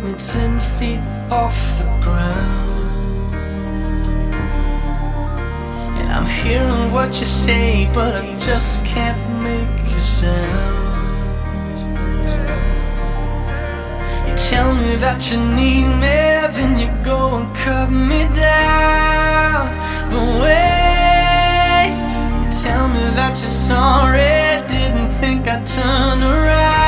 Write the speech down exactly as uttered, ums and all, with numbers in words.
me ten feet off the ground. And I'm hearing what you say, but I just can't make a sound. You tell me that you need me, then you go and cut me down. But wait, you tell me that you're sorry, didn't think I'd turn around.